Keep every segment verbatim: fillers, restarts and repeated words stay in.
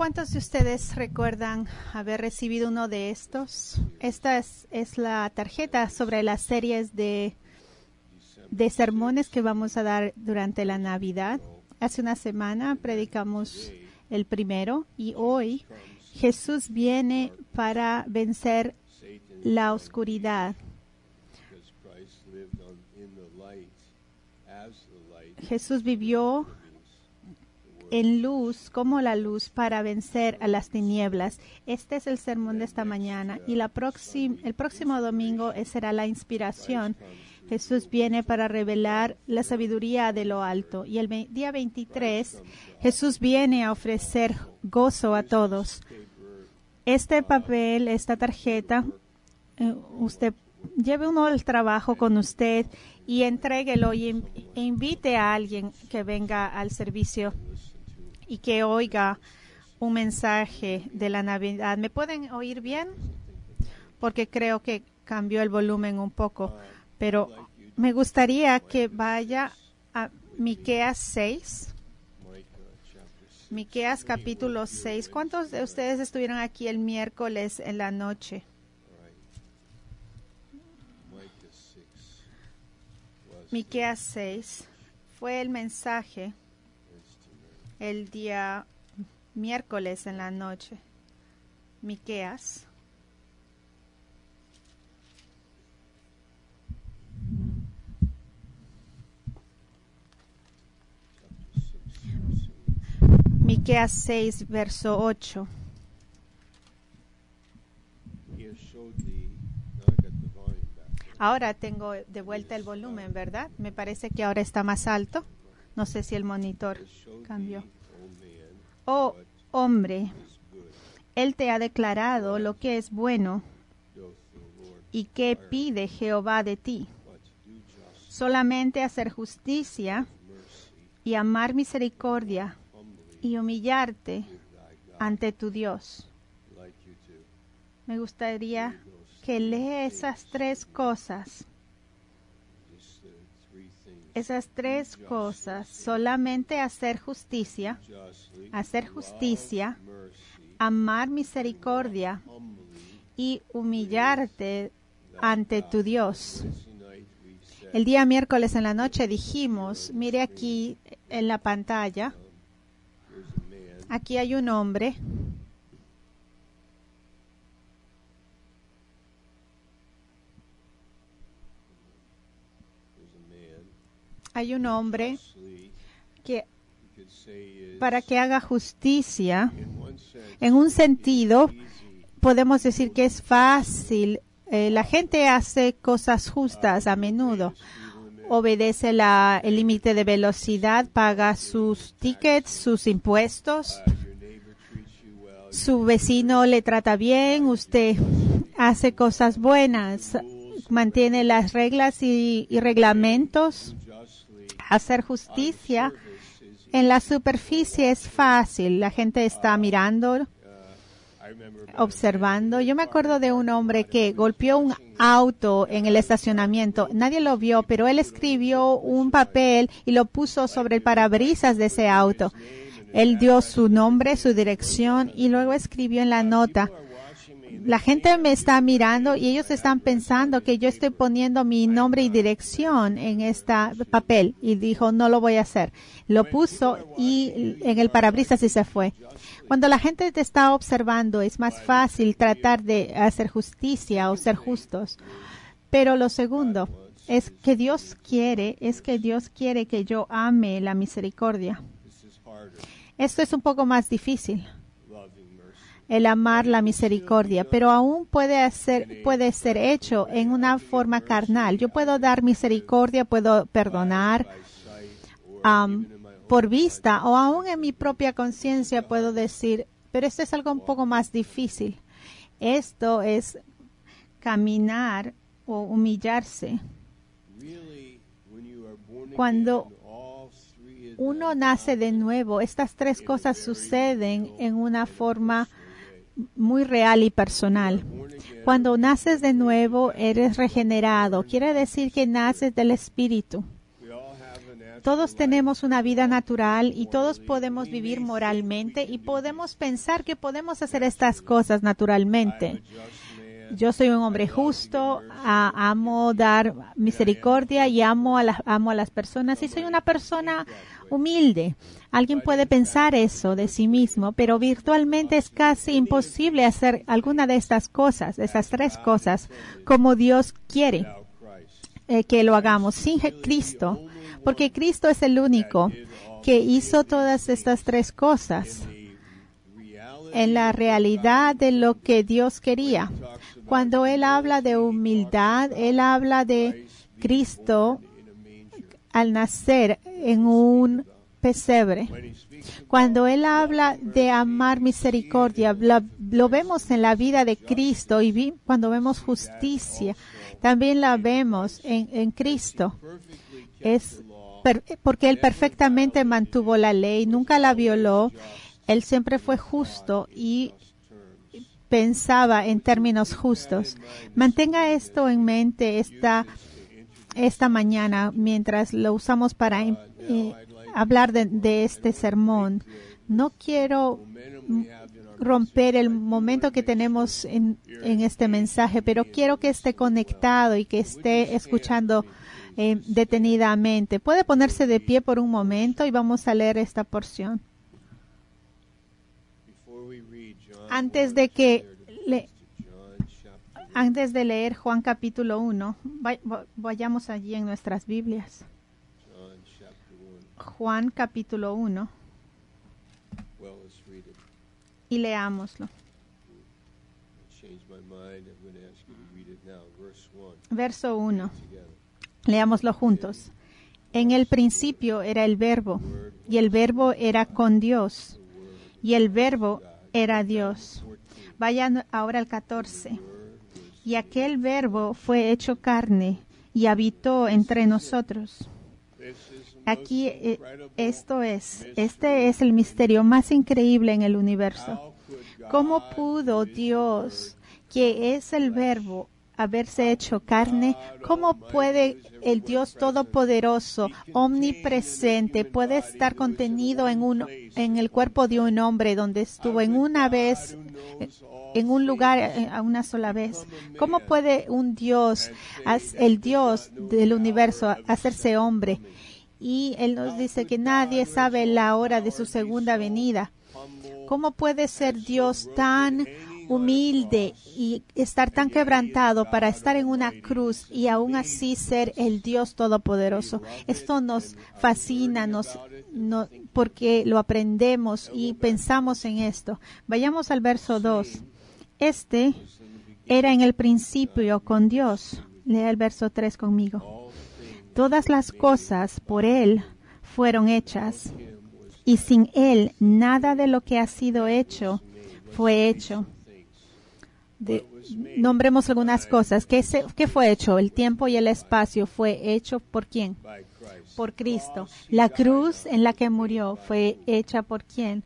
¿Cuántos de ustedes recuerdan haber recibido uno de estos? Esta es, es la tarjeta sobre las series de, de sermones que vamos a dar durante la Navidad. Hace una semana predicamos el primero y hoy Jesús viene para vencer la oscuridad. Jesús vivió en luz, como la luz, para vencer a las tinieblas. Este es el sermón de esta mañana. Y la próxima, el próximo domingo será la inspiración. Jesús viene para revelar la sabiduría de lo alto. Y el día veintitrés, Jesús viene a ofrecer gozo a todos. Este papel, esta tarjeta, eh, usted lleve uno al trabajo con usted y entréguelo y invite a alguien que venga al servicio y que oiga un mensaje de la Navidad. ¿Me pueden oír bien? Porque creo que cambió el volumen un poco. Pero me gustaría que vaya a Miqueas seis. Miqueas capítulo seis. ¿Cuántos de ustedes estuvieron aquí el miércoles en la noche? Miqueas seis fue el mensaje el día miércoles en la noche. Miqueas. Miqueas seis, verso ocho. Ahora tengo de vuelta el volumen, ¿verdad? Me parece que ahora está más alto. No sé si el monitor cambió. Oh, hombre, Él te ha declarado lo que es bueno y qué pide Jehová de ti. Solamente hacer justicia y amar misericordia y humillarte ante tu Dios. Me gustaría que lea esas tres cosas. Esas tres cosas, solamente hacer justicia, hacer justicia, amar misericordia y humillarte ante tu Dios. El día miércoles en la noche dijimos, mire aquí en la pantalla, aquí hay un hombre. Hay un hombre que para que haga justicia, en un sentido, podemos decir que es fácil. Eh, la gente hace cosas justas a menudo. Obedece la, el límite de velocidad, paga sus tickets, sus impuestos. Su vecino le trata bien, usted hace cosas buenas, mantiene las reglas y, y reglamentos. Hacer justicia en la superficie es fácil. La gente está mirando, observando. Yo me acuerdo de un hombre que golpeó un auto en el estacionamiento. Nadie lo vio, pero él escribió un papel y lo puso sobre el parabrisas de ese auto. Él dio su nombre, su dirección y luego escribió en la nota: la gente me está mirando y ellos están pensando que yo estoy poniendo mi nombre y dirección en este papel. Y dijo, no lo voy a hacer. Lo puso y en el parabrisas y se fue. Cuando la gente te está observando, es más fácil tratar de hacer justicia o ser justos. Pero lo segundo es que Dios quiere, es que Dios quiere que yo ame la misericordia. Esto es un poco más difícil, el amar la misericordia, pero aún puede hacer, puede ser hecho en una forma carnal. Yo puedo dar misericordia, puedo perdonar um, por vista, o aún en mi propia conciencia puedo decir, pero esto es algo un poco más difícil. Esto es caminar o humillarse. Cuando uno nace de nuevo, estas tres cosas suceden en una forma muy real y personal. Cuando naces de nuevo, eres regenerado. Quiere decir que naces del Espíritu. Todos tenemos una vida natural y todos podemos vivir moralmente y podemos pensar que podemos hacer estas cosas naturalmente. Yo soy un hombre justo, a, amo dar misericordia y amo a, la, amo a las personas y soy una persona humilde. Alguien puede pensar eso de sí mismo, pero virtualmente es casi imposible hacer alguna de estas cosas, de esas tres cosas, como Dios quiere eh, que lo hagamos sin Cristo, porque Cristo es el único que hizo todas estas tres cosas en la realidad de lo que Dios quería. Cuando Él habla de humildad, Él habla de Cristo al nacer en un pesebre. Cuando Él habla de amar misericordia, lo, lo vemos en la vida de Cristo y vi, cuando vemos justicia, también la vemos en, en Cristo. Es per, porque Él perfectamente mantuvo la ley, nunca la violó. Él siempre fue justo y pensaba en términos justos. Mantenga esto en mente esta, esta mañana mientras lo usamos para eh, hablar de, de este sermón. No quiero romper el momento que tenemos en, en este mensaje, pero quiero que esté conectado y que esté escuchando eh, detenidamente. Puede ponerse de pie por un momento y vamos a leer esta porción. Antes de que le, antes de leer Juan capítulo uno, vayamos allí en nuestras Biblias. Juan capítulo uno. Y leámoslo. Verso uno. Leámoslo juntos. En el principio era el Verbo, y el Verbo era con Dios, y el Verbo era Dios. Vayan ahora al catorce. Y aquel Verbo fue hecho carne y habitó entre nosotros. Aquí eh, esto es, este es el misterio más increíble en el universo. ¿Cómo pudo Dios, que es el Verbo, haberse hecho carne? ¿Cómo puede el Dios Todopoderoso, omnipresente, puede estar contenido en un en el cuerpo de un hombre donde estuvo en una vez, en un lugar a una sola vez? ¿Cómo puede un Dios, el Dios del universo, hacerse hombre? Y Él nos dice que nadie sabe la hora de su segunda venida. ¿Cómo puede ser Dios tan humilde y estar tan quebrantado para estar en una cruz y aún así ser el Dios Todopoderoso? Esto nos fascina, nos, no, porque lo aprendemos y pensamos en esto. Vayamos al verso dos. Este era en el principio con Dios. Lea el verso tres conmigo. Todas las cosas por Él fueron hechas, y sin Él nada de lo que ha sido hecho fue hecho. De, nombremos algunas cosas. ¿Qué, se, ¿Qué fue hecho? El tiempo y el espacio fue hecho ¿por quién? Por Cristo. La cruz en la que murió fue hecha ¿por quién?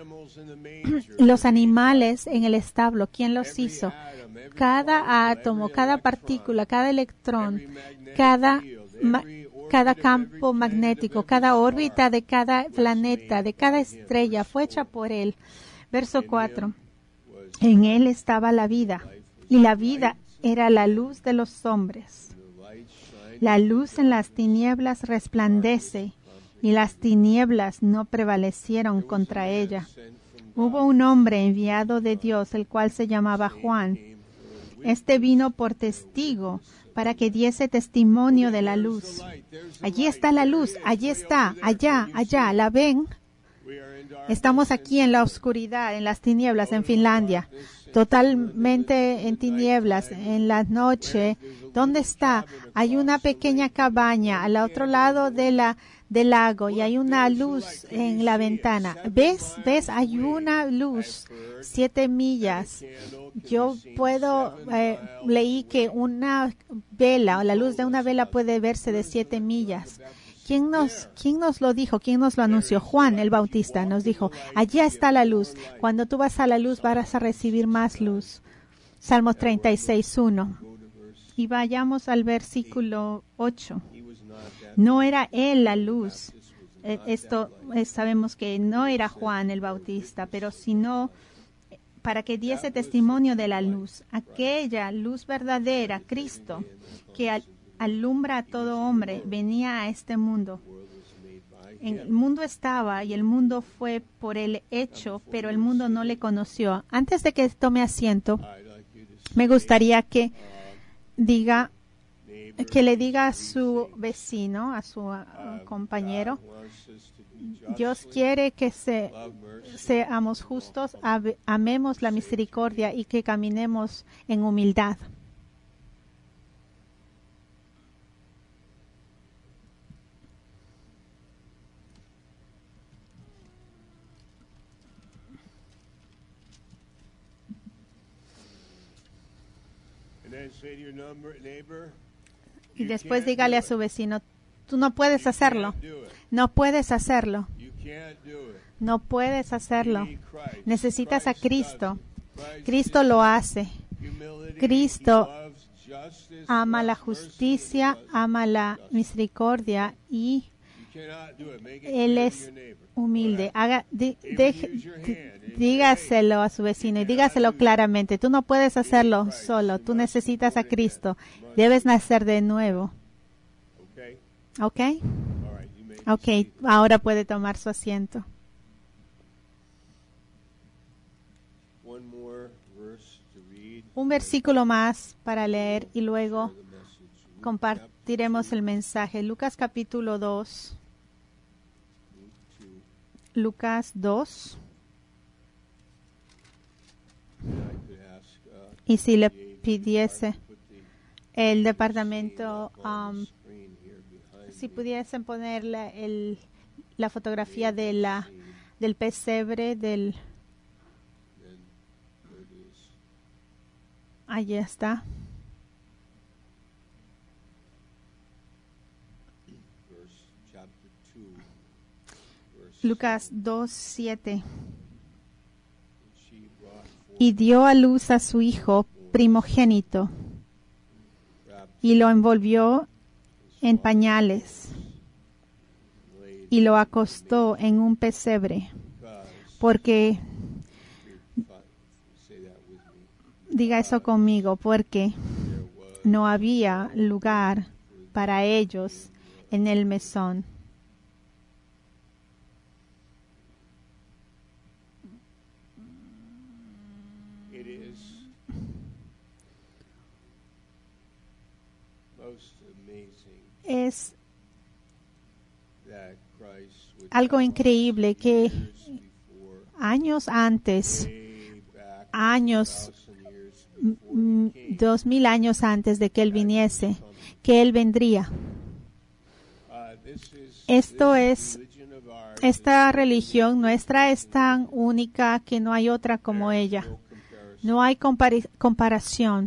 Los animales en el establo, ¿quién los hizo? Cada átomo, cada partícula, cada electrón, cada, ma, cada campo magnético, cada órbita de cada planeta, de cada estrella fue hecha por Él. Verso cuatro. En Él estaba la vida, y la vida era la luz de los hombres. La luz en las tinieblas resplandece, y las tinieblas no prevalecieron contra ella. Hubo un hombre enviado de Dios, el cual se llamaba Juan. Este vino por testigo, para que diese testimonio de la luz. Allí está la luz, allí está, allá, allá, ¿la ven? Estamos aquí en la oscuridad, en las tinieblas, en Finlandia, totalmente en tinieblas, en la noche. ¿Dónde está? Hay una pequeña cabaña al otro lado de la, del lago y hay una luz en la ventana. ¿Ves? ¿Ves? Hay una luz, siete millas. Yo puedo, eh, leí que una vela, o la luz de una vela puede verse de siete millas. ¿Quién nos, ¿Quién nos lo dijo? ¿Quién nos lo anunció? Juan el Bautista nos dijo, allí está la luz. Cuando tú vas a la luz vas a recibir más luz. Salmos treinta y seis, uno. Y vayamos al versículo ocho. No era él la luz. Eh, Esto eh, sabemos que no era Juan el Bautista, pero sino para que diese testimonio de la luz, aquella luz verdadera, Cristo, que al- alumbra a todo hombre, venía a este mundo. En el mundo estaba y el mundo fue por él hecho, pero el mundo no le conoció. Antes de que tome asiento, me gustaría que diga, que le diga a su vecino, a su uh, compañero, Dios quiere que se, seamos justos, ave- amemos la misericordia y que caminemos en humildad. Y después dígale a su vecino, tú no puedes hacerlo, no puedes hacerlo, no puedes hacerlo. Necesitas a Cristo. Cristo lo hace. Cristo ama la justicia, ama la misericordia y Él es humilde. Haga, di- deje- di- dígaselo a su vecino y dígaselo claramente. Tú no puedes hacerlo solo. Tú necesitas a Cristo. Debes nacer de nuevo. ¿Ok? Ok, ahora puede tomar su asiento. Un versículo más para leer y luego compartiremos el mensaje. Lucas capítulo dos. Lucas dos. Y si le pidiese el departamento, um, si pudiesen poner la, el, la fotografía de la, del pesebre, del... Allí está. Lucas dos, siete. Y dio a luz a su hijo primogénito y lo envolvió en pañales y lo acostó en un pesebre porque, diga eso conmigo, porque no había lugar para ellos en el mesón. Es algo increíble que años antes, años, mm, dos mil años antes de que Él viniese, que Él vendría. Esto es, esta religión nuestra es tan única que no hay otra como ella. No hay compari- comparación.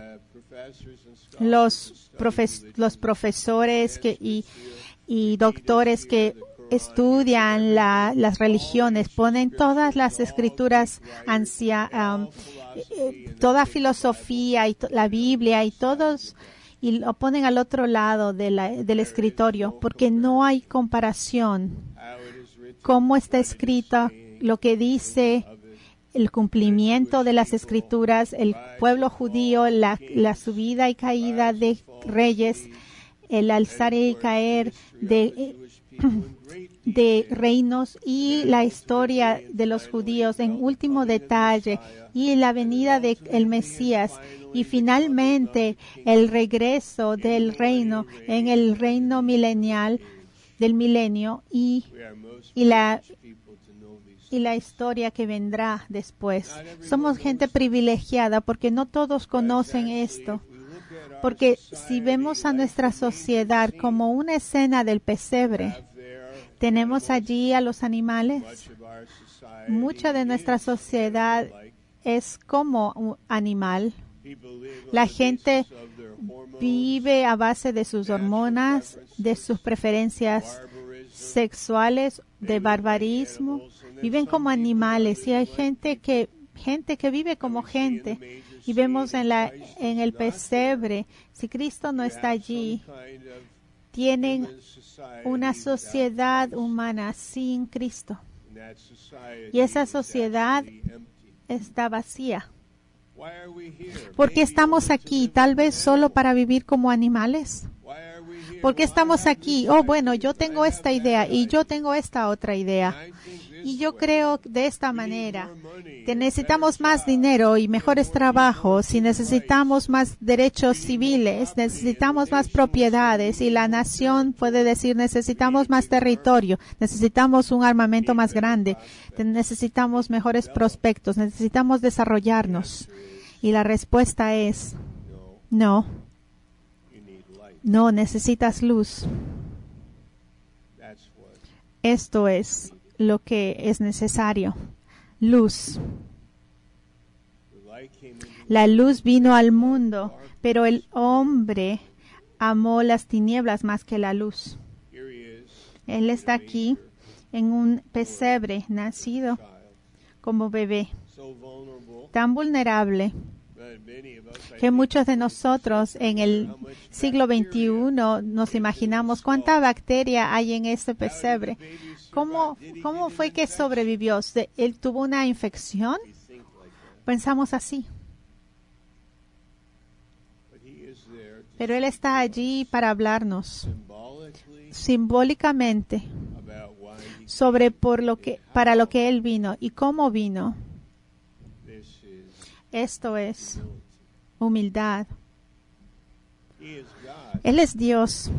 Los, profes- los profesores que, y, y doctores que estudian la, las religiones ponen todas las escrituras ancia, um, eh, toda filosofía y to- la Biblia y todos y lo ponen al otro lado de la, del escritorio porque no hay comparación. Cómo está escrito, lo que dice el cumplimiento de las escrituras, el pueblo judío, la, la subida y caída de reyes, el alzar y caer de, de reinos y la historia de los judíos en último detalle y la venida del Mesías y finalmente el regreso del reino en el reino milenial del milenio y, y la y la historia que vendrá después. Somos gente privilegiada porque no todos conocen esto. Porque si vemos a nuestra sociedad como una escena del pesebre, tenemos allí a los animales. Mucha de nuestra sociedad es como un animal. La gente vive a base de sus hormonas, de sus preferencias sexuales, de barbarismo. Viven como animales y hay gente que gente que vive como gente y vemos en la en el pesebre, si Cristo no está allí, tienen una sociedad humana sin Cristo. Y esa sociedad está vacía. ¿Por qué estamos aquí? ¿Tal vez solo para vivir como animales? ¿Por qué estamos aquí? Oh, bueno, yo tengo esta idea y yo tengo esta otra idea. Y yo creo de esta manera que necesitamos más dinero y mejores trabajos, y necesitamos más derechos civiles, necesitamos más propiedades, y la nación puede decir necesitamos más territorio, necesitamos un armamento más grande, necesitamos mejores prospectos, necesitamos desarrollarnos. Y la respuesta es no. No, necesitas luz. Esto es lo que es necesario. Luz. La luz vino al mundo, pero el hombre amó las tinieblas más que la luz. Él está aquí en un pesebre, nacido como bebé, tan vulnerable que muchos de nosotros en el siglo veintiuno nos imaginamos cuánta bacteria hay en este pesebre. ¿Cómo, cómo fue que sobrevivió? ¿Él tuvo una infección? Pensamos así. Pero Él está allí para hablarnos simbólicamente sobre por lo que, para lo que Él vino y cómo vino. Esto es humildad. Él es Dios,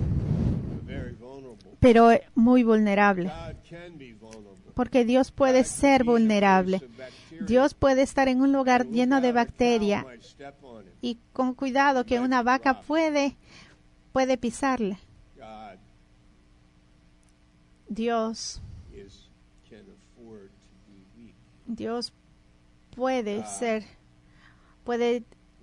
pero muy vulnerable. Porque Dios puede ser vulnerable. Dios puede estar en un lugar lleno de bacteria y con cuidado que una vaca puede, puede pisarle. Dios, Dios puede ser, puede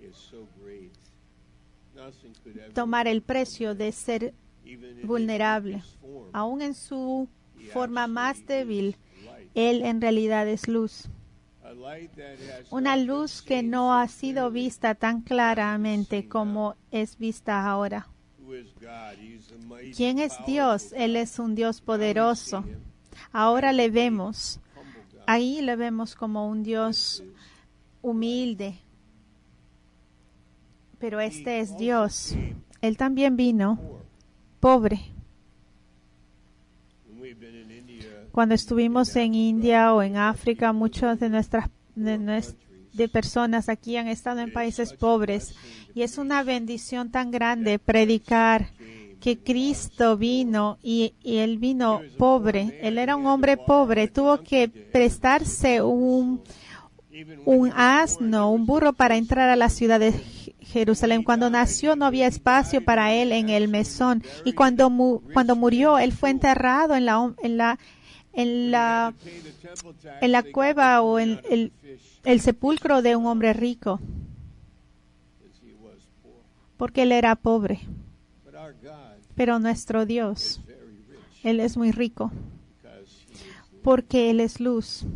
tomar el precio de ser vulnerable. Aún en su forma más débil, Él en realidad es luz. Una luz que no ha sido vista tan claramente como es vista ahora. ¿Quién es Dios? Él es un Dios poderoso. Ahora le vemos. Ahí le vemos como un Dios humilde. Pero este es Dios. Él también vino pobre. Cuando estuvimos en India o en África, muchas de nuestras de, nues, de personas aquí han estado en países pobres. Y es una bendición tan grande predicar que Cristo vino y, y Él vino pobre. Él era un hombre pobre. Tuvo que prestarse un, un asno, un burro para entrar a la ciudad de Jerusalén. Cuando nació no había espacio para Él en el mesón. Y cuando, mu, cuando murió, Él fue enterrado en la, en la en la en la cueva o en el, el sepulcro de un hombre rico, porque Él era pobre. Pero nuestro Dios, Él es muy rico, porque Él es luz.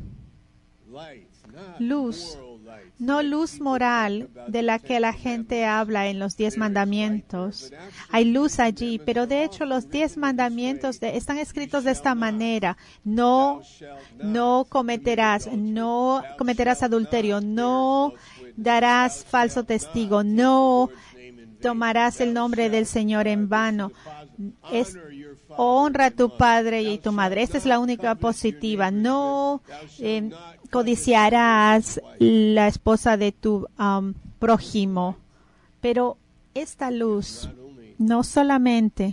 Luz, no luz moral de la que la gente habla en los diez mandamientos. Hay luz allí, pero de hecho los diez mandamientos de, están escritos de esta manera. No, no cometerás, no cometerás adulterio, no darás falso testigo, no tomarás el nombre del Señor en vano. Es, honra a tu padre y tu madre. Esta es la única positiva. No eh, codiciarás la esposa de tu um, prójimo. Pero esta luz no solamente,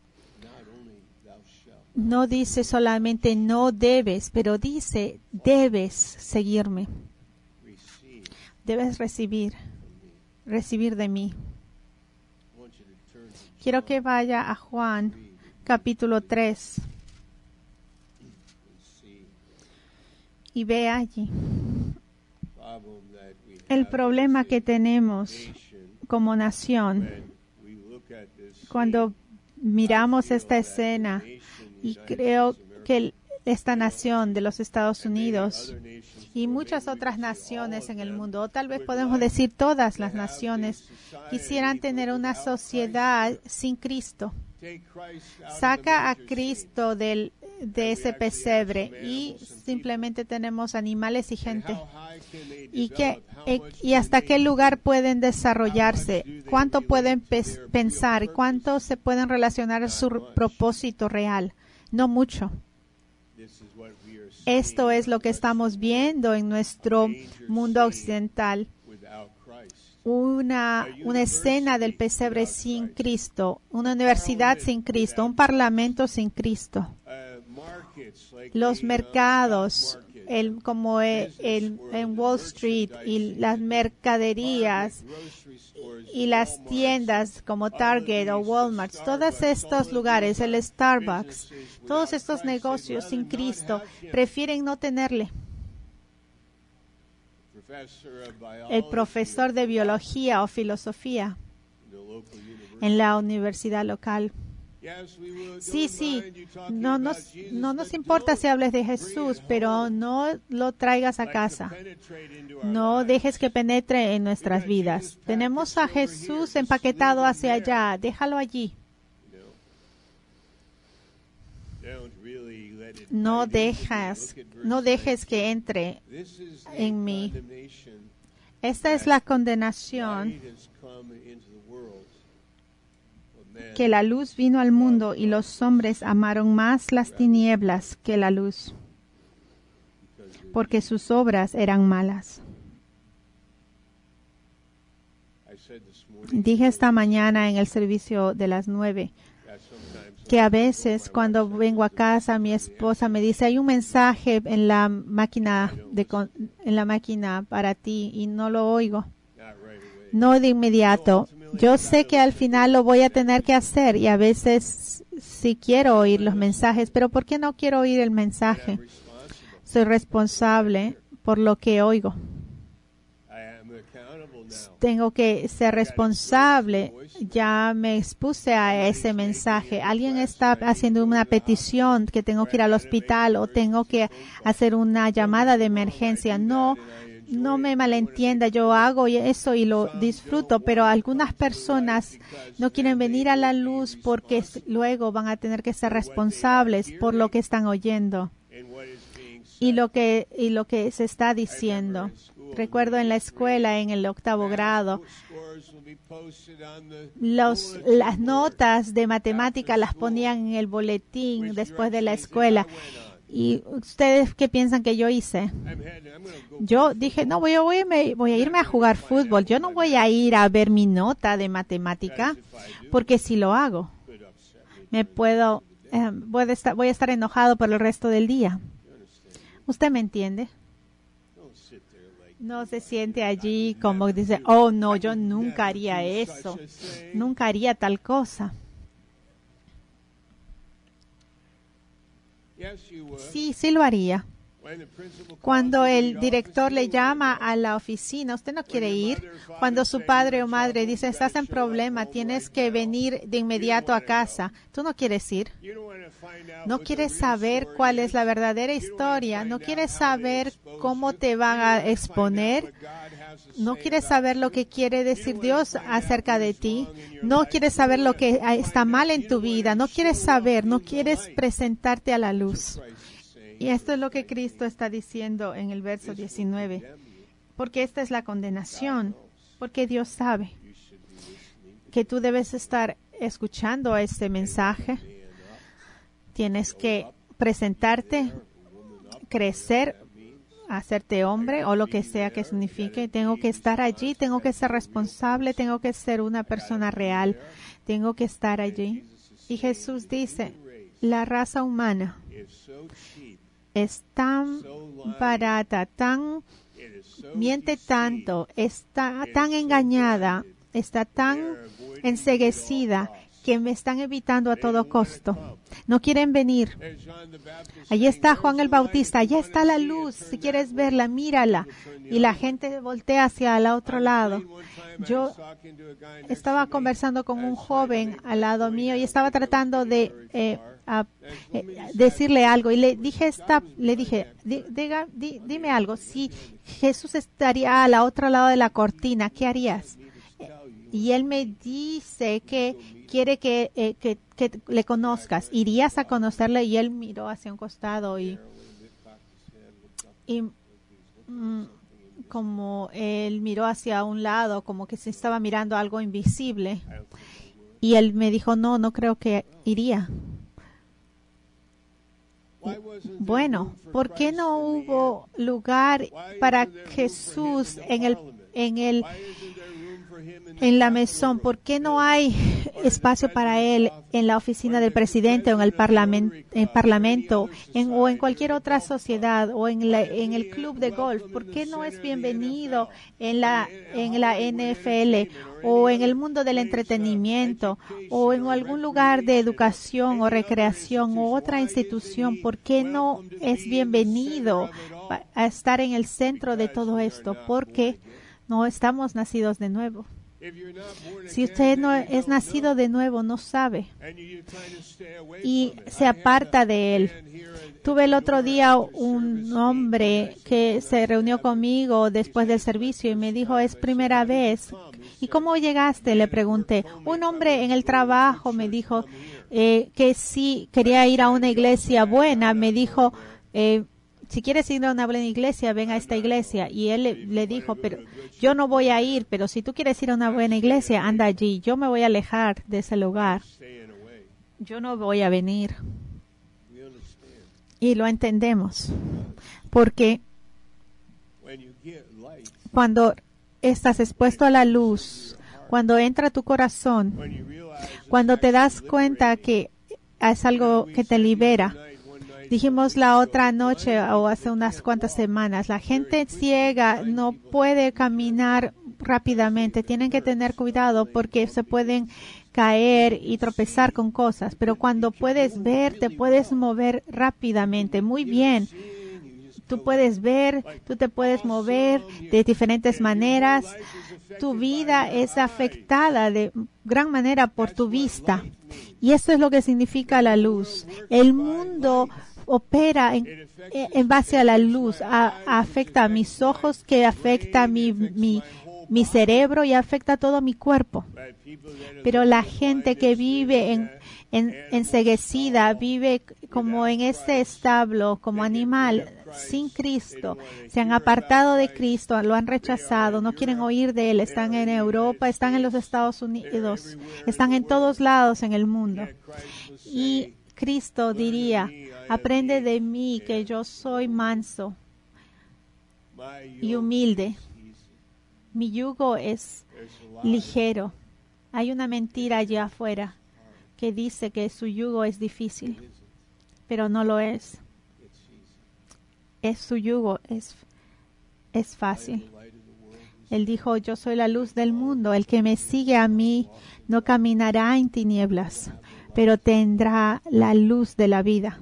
no dice solamente no debes, pero dice debes seguirme. Debes recibir, recibir de mí. Quiero que vaya a Juan capítulo tres y vea allí el problema que tenemos como nación cuando miramos esta escena, y creo que esta nación de los Estados Unidos y muchas otras naciones en el mundo, o tal vez podemos decir todas las naciones, quisieran tener una sociedad sin Cristo. Saca a Cristo del, de ese pesebre y simplemente tenemos animales y gente. ¿Y, qué, y hasta qué lugar pueden desarrollarse? ¿Cuánto pueden pe pensar? ¿Cuánto se pueden relacionar a su propósito real? No mucho. Esto es lo que estamos viendo en nuestro mundo occidental. Una, una escena del pesebre sin Cristo, una universidad sin Cristo, un parlamento sin Cristo. Los mercados, el, como el, el, en Wall Street, y las mercaderías y las tiendas como Target o Walmart, todos estos lugares, el Starbucks, todos estos negocios sin Cristo, prefieren no tenerle. El profesor de biología o filosofía en la universidad local. Sí, sí, no nos, no nos importa si hables de Jesús, pero no lo traigas a casa. No dejes que penetre en nuestras vidas. Tenemos a Jesús empaquetado hacia allá. Déjalo allí. No dejas, no dejes que entre en mí. Esta es la condenación, que la luz vino al mundo y los hombres amaron más las tinieblas que la luz, porque sus obras eran malas. Dije esta mañana en el servicio de las nueve que a veces cuando vengo a casa mi esposa me dice, hay un mensaje en la máquina de en la máquina para ti, y no lo oigo. No de inmediato. Yo sé que al final lo voy a tener que hacer, y a veces sí quiero oír los mensajes, pero ¿por qué no quiero oír el mensaje? Soy responsable por lo que oigo. Tengo que ser responsable. Ya me expuse a ese mensaje. Alguien está haciendo una petición que tengo que ir al hospital o tengo que hacer una llamada de emergencia. No, no me malentienda. Yo hago eso y lo disfruto, pero algunas personas no quieren venir a la luz porque luego van a tener que ser responsables por lo que están oyendo y lo que, y lo que se está diciendo. Recuerdo en la escuela, en el octavo grado, los, las notas de matemática las ponían en el boletín después de la escuela. ¿Y ustedes qué piensan que yo hice? Yo dije, no, voy a, voy, a, voy a irme a jugar fútbol. Yo no voy a ir a ver mi nota de matemática, porque si lo hago, me puedo, eh, voy, a estar, voy a estar enojado por el resto del día. ¿Usted me entiende? No se siente allí como dice, oh no, yo nunca haría eso, nunca haría tal cosa. Sí, sí lo haría. Cuando el director le llama a la oficina, ¿usted no quiere ir? Cuando su padre o madre dice, estás en problema, tienes que venir de inmediato a casa, ¿tú no quieres ir? No quieres saber cuál es la verdadera historia, no quieres saber cómo te van a exponer, no quieres saber lo que quiere decir Dios acerca de ti, no quieres saber lo que está mal en tu vida, no quieres saber, no quieres presentarte a la luz. Y esto es lo que Cristo está diciendo en el verso diecinueve. Porque esta es la condenación. Porque Dios sabe que tú debes estar escuchando este mensaje. Tienes que presentarte, crecer, hacerte hombre o lo que sea que signifique. Tengo que estar allí, tengo que ser responsable, tengo que ser una persona real. Tengo que estar allí. Y Jesús dice, la raza humana es tan barata, tan miente tanto, está tan engañada, está tan enceguecida que me están evitando a todo costo. No quieren venir. Allí está Juan el Bautista, allá está la luz. Si quieres verla, mírala. Y la gente voltea hacia el otro lado. Yo estaba conversando con un joven al lado mío y estaba tratando de eh, a, eh, decirle algo y le dije esta, le dije, di, diga, di, dime algo. Si Jesús estaría al otro lado de la cortina, ¿qué harías? y él me dice que quiere que, eh, que, que le conozcas. ¿Irías a conocerle? Y él miró hacia un costado y, y mm, como él miró hacia un lado, como que se estaba mirando algo invisible. Y él me dijo, no, no creo que iría. Bueno, ¿por qué no hubo lugar para Jesús en el en el en la mesón? ¿Por qué no hay espacio para él en la oficina del presidente o en el parlamento, en parlamento en, o en cualquier otra sociedad o en, la, en el club de golf? ¿Por qué no es bienvenido en la en la N F L o en el mundo del entretenimiento o en algún lugar de educación o recreación o otra institución? ¿Por qué no es bienvenido a estar en el centro de todo esto? Porque no estamos nacidos de nuevo. Si usted no es nacido de nuevo, no sabe y se aparta de él. Tuve el otro día un hombre que se reunió conmigo después del servicio y me dijo, es primera vez. ¿Y cómo llegaste? Le pregunté. Un hombre en el trabajo me dijo eh, que sí quería ir a una iglesia buena. Me dijo, eh, si quieres ir a una buena iglesia, ven a esta iglesia. Y él le, le dijo, pero yo no voy a ir, pero si tú quieres ir a una buena iglesia, anda allí. Yo me voy a alejar de ese lugar. Yo no voy a venir. Y lo entendemos. Porque cuando estás expuesto a la luz, cuando entra a tu corazón, cuando te das cuenta que es algo que te libera. Dijimos la otra noche o hace unas cuantas semanas, la gente ciega no puede caminar rápidamente. Tienen que tener cuidado porque se pueden caer y tropezar con cosas. Pero cuando puedes ver, te puedes mover rápidamente. Muy bien. Tú puedes ver, tú te puedes mover de diferentes maneras. Tu vida es afectada de gran manera por tu vista. Y eso es lo que significa la luz. El mundo opera en, en base a la luz, a, a afecta a mis ojos, que afecta a mi, mi, mi cerebro y afecta a todo mi cuerpo. Pero la gente que vive en, en, enceguecida, vive como en este establo, como animal, sin Cristo, se han apartado de Cristo, lo han rechazado, no quieren oír de Él, están en Europa, están en los Estados Unidos, están en todos lados en el mundo. Y Cristo diría, aprende de mí que yo soy manso y humilde. Mi yugo es ligero. Hay una mentira allá afuera que dice que su yugo es difícil, pero no lo es. Es su yugo, es, es fácil. Él dijo, yo soy la luz del mundo. El que me sigue a mí no caminará en tinieblas, pero tendrá la luz de la vida.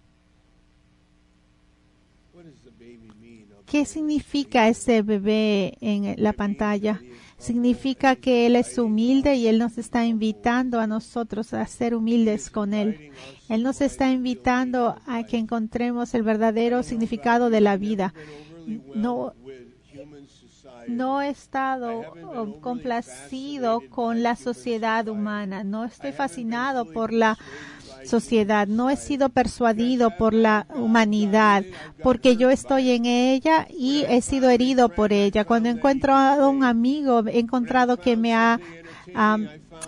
¿Qué significa ese bebé en la pantalla? Significa que Él es humilde y Él nos está invitando a nosotros a ser humildes con Él. Él nos está invitando a que encontremos el verdadero significado de la vida. No, no he estado complacido con la sociedad humana. No estoy fascinado por la sociedad. No he sido persuadido por la humanidad, porque yo estoy en ella y he sido herido por ella. Cuando encuentro a un amigo, he encontrado que me ha um,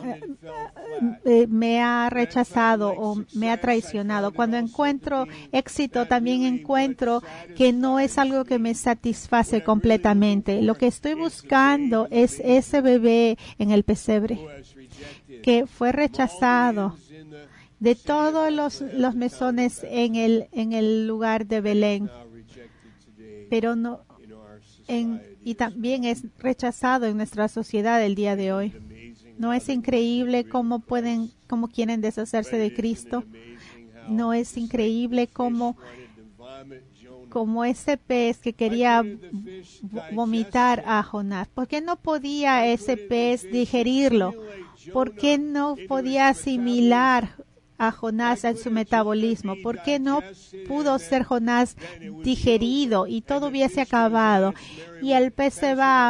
me ha rechazado o me ha traicionado. Cuando encuentro éxito, también encuentro que no es algo que me satisface completamente. Lo que estoy buscando es ese bebé en el pesebre que fue rechazado de todos los, los mesones en el, en el lugar de Belén, pero no, en, y también es rechazado en nuestra sociedad el día de hoy. ¿No es increíble cómo pueden, cómo quieren deshacerse de Cristo? ¿No es increíble cómo, como ese pez que quería vomitar a Jonás? ¿Por qué no podía ese pez digerirlo? ¿Por qué no podía asimilar a Jonás en su metabolismo? ¿Por qué no pudo ser Jonás digerido y todo hubiese acabado? Y el pez se va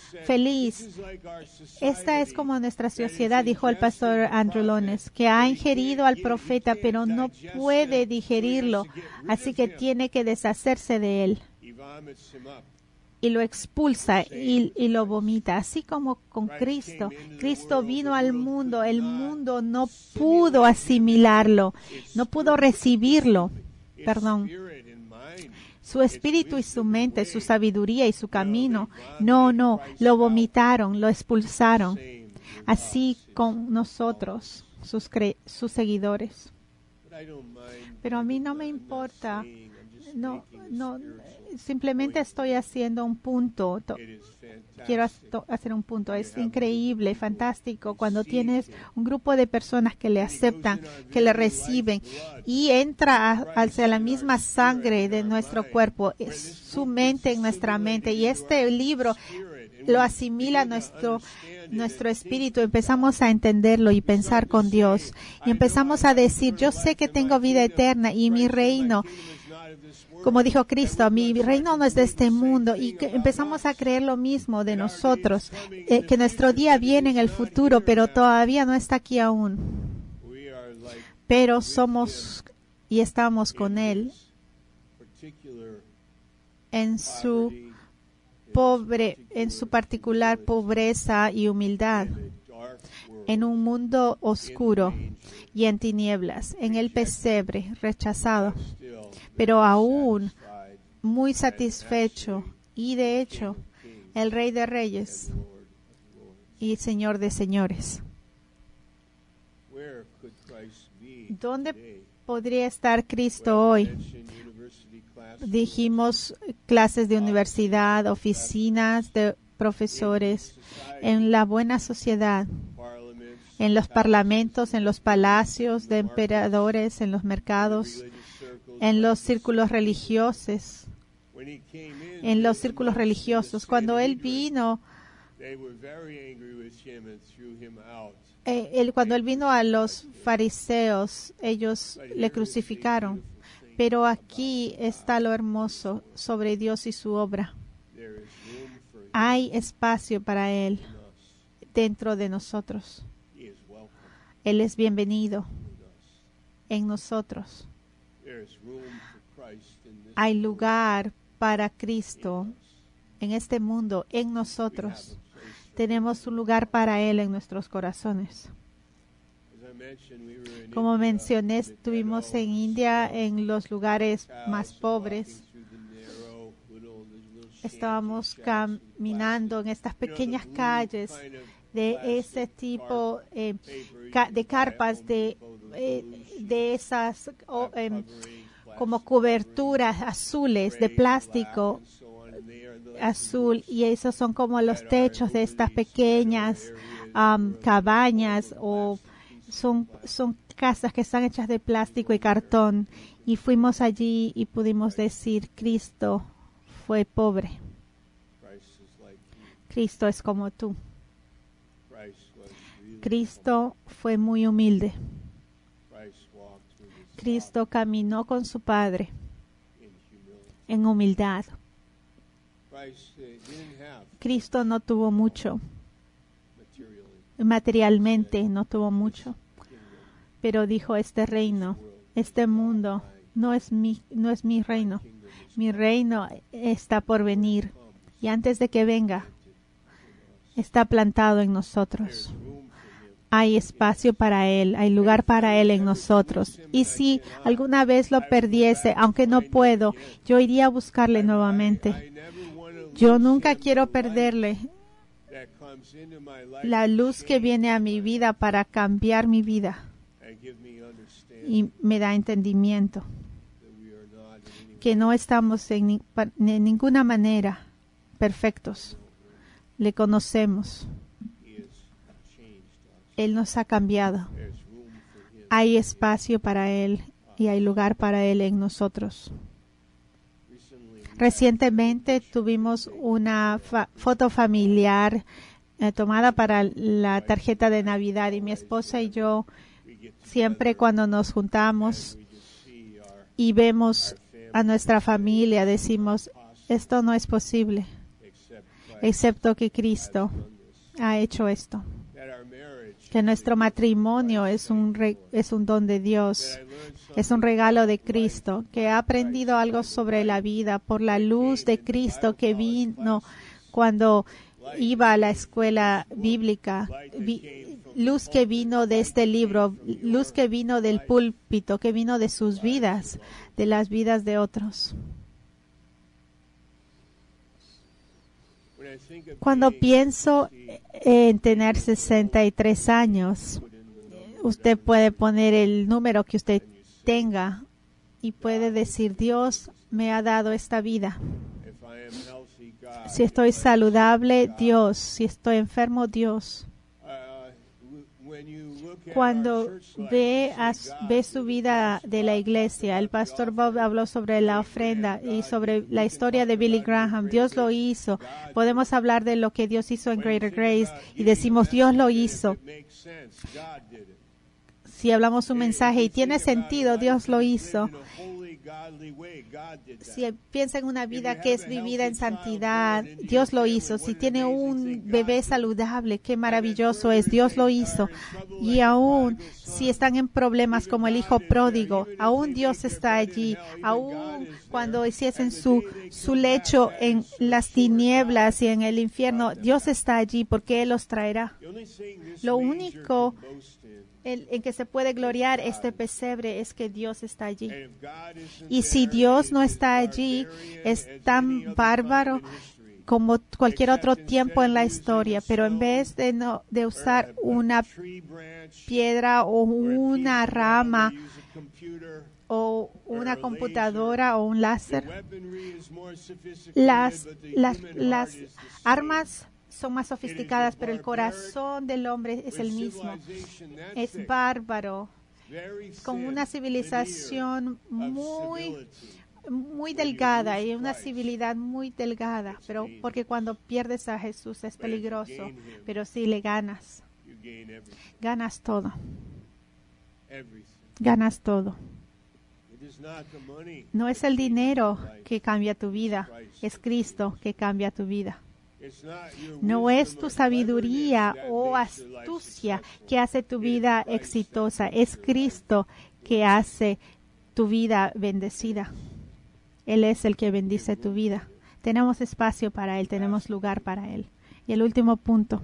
feliz. Esta es como nuestra sociedad, dijo el pastor Andrew Lones, que ha ingerido al profeta, pero no puede digerirlo, así que tiene que deshacerse de él. Y lo expulsa y, y lo vomita, así como con Cristo. Cristo vino al mundo, el mundo no pudo asimilarlo, no pudo recibirlo, perdón. Su espíritu y su mente, su sabiduría y su camino, no, no, lo vomitaron, lo expulsaron, así con nosotros, sus, cre sus seguidores. Pero a mí no me importa, no, no, simplemente estoy haciendo un punto. Quiero hacer un punto. Es increíble, fantástico, cuando tienes un grupo de personas que le aceptan, que le reciben y entra hacia la misma sangre de nuestro cuerpo, su mente en nuestra mente. Y este libro lo asimila nuestro, nuestro espíritu. Empezamos a entenderlo y pensar con Dios. Y empezamos a decir, yo sé que tengo vida eterna y mi reino, como dijo Cristo, mi reino no es de este mundo, y que empezamos a creer lo mismo de nosotros, eh, que nuestro día viene en el futuro, pero todavía no está aquí aún. Pero somos y estamos con Él en su pobre, en su particular pobreza y humildad, en un mundo oscuro y en tinieblas, en el pesebre rechazado, pero aún muy satisfecho y de hecho el Rey de Reyes y Señor de Señores. ¿Dónde podría estar Cristo hoy? Dijimos clases de universidad, oficinas de profesores, en la buena sociedad, en los parlamentos, en los palacios de emperadores, en los mercados, en los círculos religiosos, en los círculos religiosos. Cuando Él vino, eh, él, cuando Él vino a los fariseos, ellos le crucificaron. Pero aquí está lo hermoso sobre Dios y su obra. Hay espacio para Él dentro de nosotros. Él es bienvenido en nosotros. Hay lugar para Cristo en este mundo, en nosotros. Tenemos un lugar para Él en nuestros corazones. Como mencioné, estuvimos en India, en los lugares más pobres. Estábamos caminando en estas pequeñas calles de ese tipo eh, ca de carpas, de, eh, de esas oh, eh, como coberturas azules de plástico azul, y esos son como los techos de estas pequeñas um, cabañas, o son, son casas que están hechas de plástico y cartón. Y fuimos allí y pudimos decir, Cristo fue pobre. Cristo es como tú. Cristo fue muy humilde. Cristo caminó con su Padre en humildad. Cristo no tuvo mucho. Materialmente no tuvo mucho. Pero dijo, este reino, este mundo, no es mi, no es mi reino. Mi reino está por venir. Y antes de que venga, está plantado en nosotros. Hay espacio para Él, hay lugar para Él en nosotros. Y si alguna vez lo perdiese, aunque no puedo, yo iría a buscarle nuevamente. Yo nunca quiero perderle la luz que viene a mi vida para cambiar mi vida. Y me da entendimiento que no estamos en, ni, en ninguna manera perfectos. Le conocemos. Él nos ha cambiado. Hay espacio para Él y hay lugar para Él en nosotros. Recientemente tuvimos una fa foto familiar eh, tomada para la tarjeta de Navidad, y mi esposa y yo siempre cuando nos juntamos y vemos a nuestra familia decimos, esto no es posible. excepto que Cristo ha hecho esto. Que nuestro matrimonio es un, re, es un don de Dios, es un regalo de Cristo, que ha aprendido algo sobre la vida por la luz de Cristo que vino cuando iba a la escuela bíblica, vi, luz que vino de este libro, luz que vino del púlpito, que vino de sus vidas, de las vidas de otros. Cuando pienso en tener sesenta y tres años, usted puede poner el número que usted tenga y puede decir, Dios me ha dado esta vida. Si estoy saludable, Dios. Si estoy enfermo, Dios. Cuando ve, a, ve su vida de la iglesia, el pastor Bob habló sobre la ofrenda y sobre la historia de Billy Graham. Dios lo hizo. Podemos hablar de lo que Dios hizo en Greater Grace y decimos, Dios lo hizo. Si hablamos un mensaje y tiene sentido, Dios lo hizo. Si piensa en una vida que es vivida en santidad, Dios lo hizo. Si tiene un bebé saludable, qué maravilloso es, Dios lo hizo. Y aún si están en problemas como el hijo pródigo, aún Dios está allí. Aún cuando hiciesen su, su lecho en las tinieblas y en el infierno, Dios está allí porque Él los traerá. Lo único En, en que se puede gloriar este pesebre es que Dios está allí. Y si Dios no está allí, es tan bárbaro como cualquier otro tiempo en la historia. Pero en vez de, no, de usar una piedra o una rama o una computadora o un láser, las, las, las armas son más sofisticadas, pero el corazón del hombre es el mismo. Es bárbaro, con una civilización muy, muy delgada y una civilidad muy delgada, pero porque cuando pierdes a Jesús es peligroso, pero si le ganas, ganas todo. Ganas todo. No es el dinero que cambia tu vida, es Cristo que cambia tu vida. No es tu sabiduría o astucia que hace tu vida exitosa. Es Cristo que hace tu vida bendecida. Él es el que bendice tu vida. Tenemos espacio para Él, tenemos lugar para Él. Y el último punto.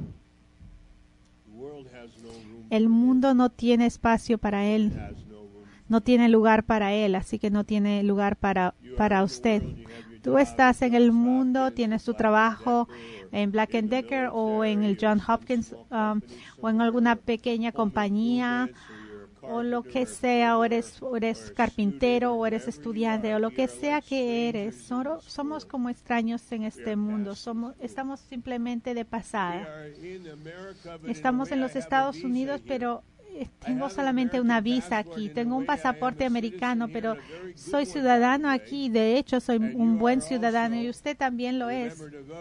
El mundo no tiene espacio para Él. No tiene lugar para Él, así que no tiene lugar para, para usted. Tú estás en el mundo, tienes tu trabajo en Black and Decker o en el John Hopkins um, o en alguna pequeña compañía o lo que sea, o eres, o eres carpintero o eres estudiante o lo que sea que eres. Solo, somos como extraños en este mundo, somos, estamos simplemente de pasada. Estamos en los Estados Unidos, pero tengo solamente una visa aquí, tengo un pasaporte americano, pero soy ciudadano aquí, de hecho soy un buen ciudadano y usted también lo es.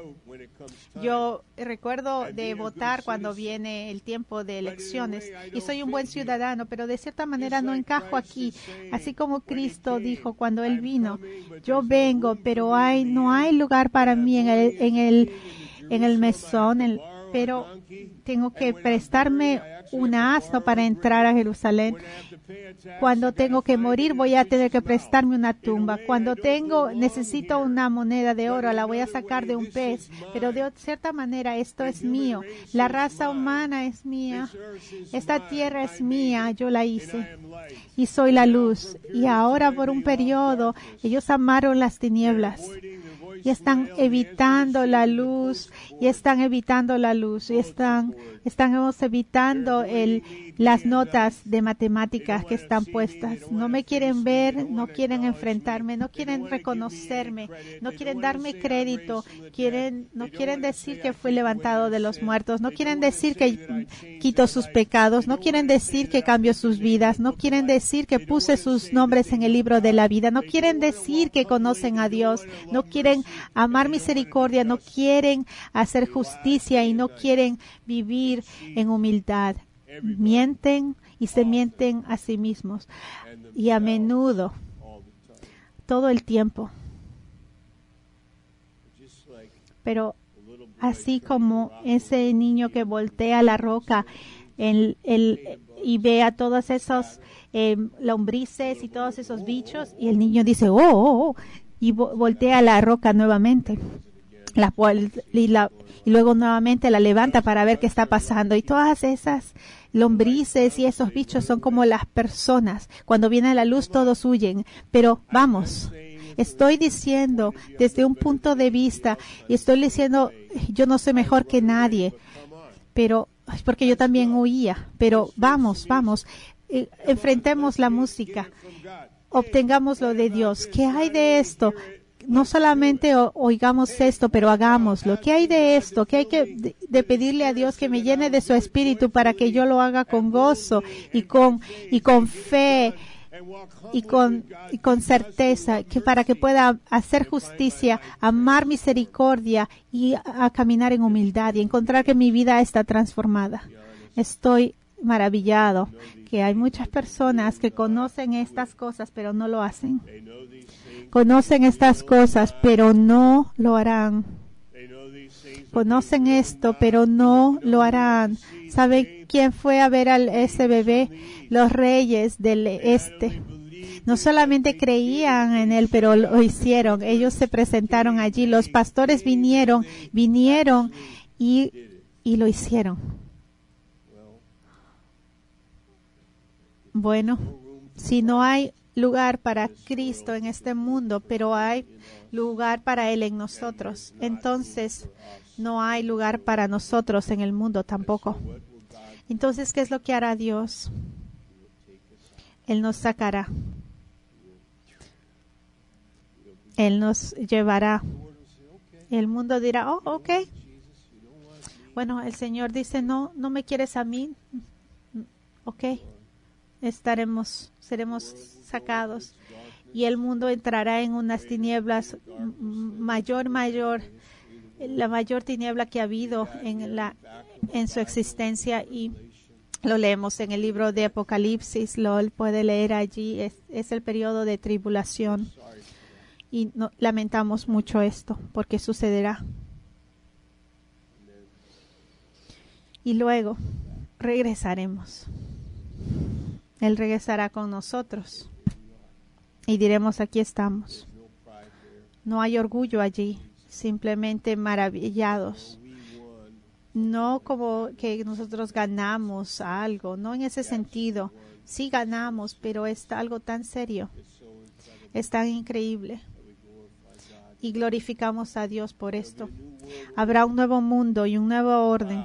Yo recuerdo de votar cuando viene el tiempo de elecciones y soy un buen ciudadano, pero de cierta manera no encajo aquí, así como Cristo dijo cuando Él vino, yo vengo, pero hay no hay lugar para mí en el, en el, en el mesón, en, pero tengo que prestarme un asno para entrar a Jerusalén. Cuando tengo que morir, voy a tener que prestarme una tumba. Cuando tengo, necesito una moneda de oro, la voy a sacar de un pez. Pero de cierta manera, esto es mío. La raza humana es mía. Esta tierra es mía, yo la hice. Y soy la luz. Y ahora, por un periodo, ellos amaron las tinieblas. Y están evitando la luz, y están evitando la luz, y están, estamos evitando el, las notas de matemáticas que están puestas. No me quieren ver, no quieren enfrentarme, no quieren reconocerme, no quieren darme crédito, quieren, no quieren decir que fui levantado de los muertos, no quieren decir que quito sus pecados, no quieren decir que cambio sus vidas, no quieren decir que puse sus nombres en el libro de la vida, no quieren decir que conocen a Dios, no quieren amar misericordia, no quieren hacer justicia y no quieren vivir en humildad. Mienten y se mienten a sí mismos y a menudo, todo el tiempo. Pero Así como ese niño que voltea la roca el, el, y ve a todos esos eh, lombrices y todos esos bichos, y el niño dice, oh, oh, oh, y vo voltea la roca nuevamente. La, y, la, y luego nuevamente la levanta para ver qué está pasando. Y todas esas lombrices y esos bichos son como las personas. Cuando viene la luz todos huyen. Pero vamos, estoy diciendo desde un punto de vista, y estoy diciendo, yo no soy mejor que nadie, pero porque yo también huía. Pero vamos, vamos, eh, enfrentemos la música, obtengamos lo de Dios. ¿Qué hay de esto? No solamente oigamos esto, pero hagámoslo. ¿Qué hay de esto? ¿Qué hay que de, de pedirle a Dios que me llene de su espíritu para que yo lo haga con gozo y con y con fe y con y con certeza, que para que pueda hacer justicia, amar misericordia y a, a caminar en humildad y encontrar que mi vida está transformada? Estoy maravillado que hay muchas personas que conocen estas cosas, pero no lo hacen. Conocen estas cosas, pero no lo harán. Conocen esto, pero no lo harán. ¿Sabe quién fue a ver a ese bebé? Los reyes del este. No solamente creían en él, pero lo hicieron. Ellos se presentaron allí. Los pastores vinieron, vinieron y, y lo hicieron. Bueno, si no hay lugar para Cristo en este mundo, pero hay lugar para Él en nosotros, entonces no hay lugar para nosotros en el mundo tampoco. Entonces, ¿qué es lo que hará Dios? Él nos sacará. Él nos llevará. El mundo dirá, oh, ok. Bueno, el Señor dice, no, no me quieres a mí. Ok. Estaremos, seremos sacados y el mundo entrará en unas tinieblas mayor, mayor, la mayor tiniebla que ha habido en la, en su existencia, y lo leemos en el libro de Apocalipsis, lo puede leer allí, es, es el periodo de tribulación y no, lamentamos mucho esto porque sucederá. Y luego regresaremos. Él regresará con nosotros y diremos, aquí estamos. No hay orgullo allí, simplemente maravillados. No como que nosotros ganamos algo, no en ese sentido. Sí ganamos, pero es algo tan serio, es tan increíble. Y glorificamos a Dios por esto. Habrá un nuevo mundo y un nuevo orden.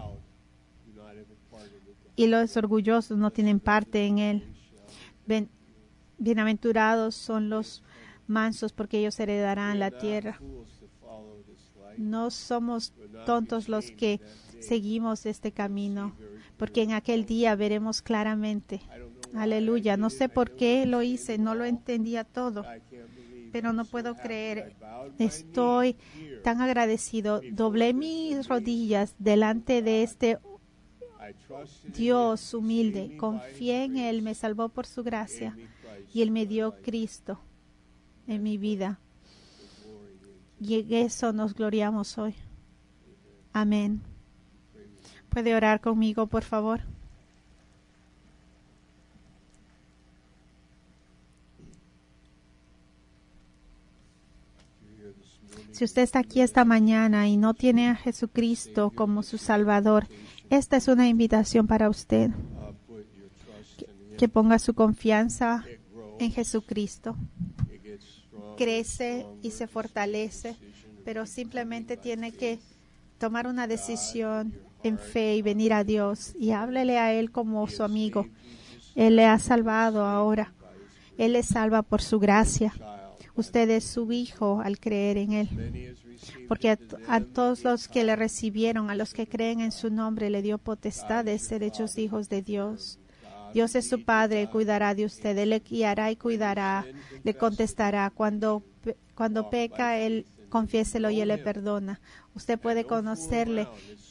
Y los orgullosos no tienen parte en él. Bien, bienaventurados son los mansos, porque ellos heredarán la tierra. No somos tontos los que seguimos este camino, porque en aquel día veremos claramente. Aleluya. No sé por qué lo hice, no lo entendía todo, pero no puedo creer. Estoy tan agradecido. Doblé mis rodillas delante de este Dios humilde, confié en Él, me salvó por su gracia y Él me dio Cristo en mi vida. Y en eso nos gloriamos hoy. Amén. ¿Puede orar conmigo, por favor? Si usted está aquí esta mañana y no tiene a Jesucristo como su Salvador, esta es una invitación para usted, que, que ponga su confianza en Jesucristo. Crece y se fortalece, pero simplemente tiene que tomar una decisión en fe y venir a Dios y háblele a Él como su amigo. Él le ha salvado ahora. Él le salva por su gracia. Usted es su hijo al creer en Él. Porque a, a todos los que le recibieron, a los que creen en su nombre, le dio potestad de ser hechos hijos de Dios. Dios es su Padre, cuidará de usted. Él le guiará y cuidará, le contestará. Cuando, cuando peca, Él confiéselo y Él le perdona. Usted puede conocerle.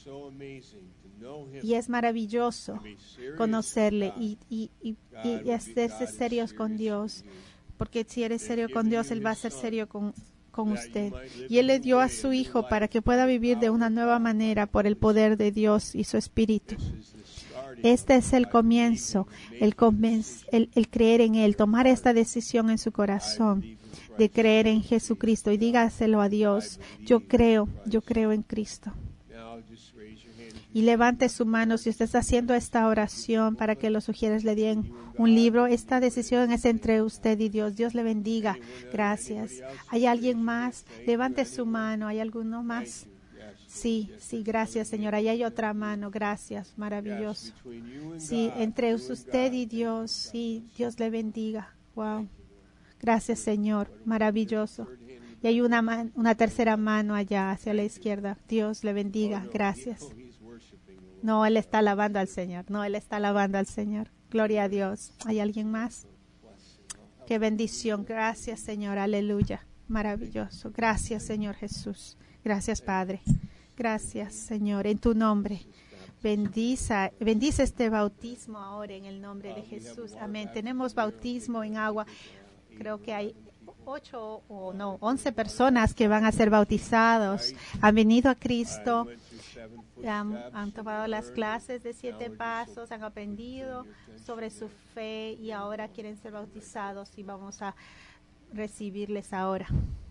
Y es maravilloso conocerle y, y, y, y hacerse serios con Dios. Porque si eres serio con Dios, Él va a ser serio con con usted. Y Él le dio a su Hijo para que pueda vivir de una nueva manera por el poder de Dios y su Espíritu. Este es el comienzo, el, conven- el, el creer en Él, tomar esta decisión en su corazón de creer en Jesucristo y dígaselo a Dios. Yo creo, yo creo en Cristo. Y levante su mano si usted está haciendo esta oración para que los sugieres le den un libro. Esta decisión es entre usted y Dios. Dios le bendiga. Gracias. ¿Hay alguien más? Levante su mano. ¿Hay alguno más? Sí, sí, gracias, Señor. Ahí hay otra mano. Gracias. Maravilloso. Sí, entre usted y Dios. Sí, Dios le bendiga. Wow. Gracias, Señor. Maravilloso. Y hay una, man, una tercera mano allá hacia la izquierda. Dios le bendiga. Gracias. No, Él está alabando al Señor. No, Él está alabando al Señor. Gloria a Dios. ¿Hay alguien más? Qué bendición. Gracias, Señor. Aleluya. Maravilloso. Gracias, Señor Jesús. Gracias, Padre. Gracias, Señor. En tu nombre. Bendice, bendice este bautismo ahora en el nombre de Jesús. Amén. Tenemos bautismo en agua. Creo que hay ocho o no, once personas que van a ser bautizados. Han venido a Cristo. Han, han tomado las clases de siete pasos, han aprendido sobre su fe y ahora quieren ser bautizados y vamos a recibirles ahora.